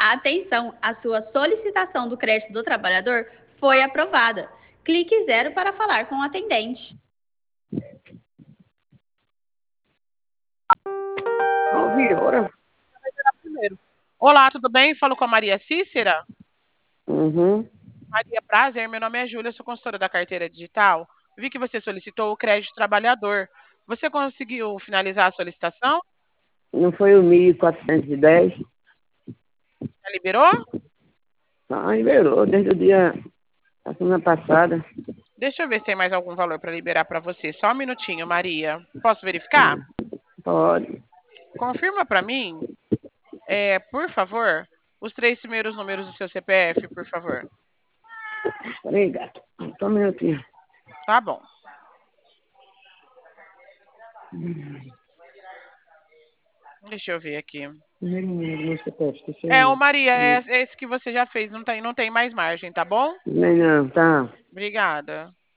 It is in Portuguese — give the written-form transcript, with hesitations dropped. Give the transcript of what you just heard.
Atenção, a sua solicitação do crédito do trabalhador foi aprovada. Clique 0 para falar com o atendente. Olá, tudo bem? Falo com a Maria Cícera. Uhum. Maria, prazer. Meu nome é Júlia, sou consultora da carteira digital. Vi que você solicitou o crédito trabalhador. Você conseguiu finalizar a solicitação? Não foi o 1410? Já liberou? Ah, liberou desde o dia da semana passada. Deixa eu ver se tem mais algum valor para liberar para você. Só um minutinho, Maria. Posso verificar? Pode. Confirma para mim, por favor, os 3 primeiros números do seu CPF, por favor. Peraí, gato. Só um minutinho. Tá bom. Deixa eu ver aqui. Ô Maria, esse que você já fez, não tem mais margem, tá bom? Não, tá. Obrigada.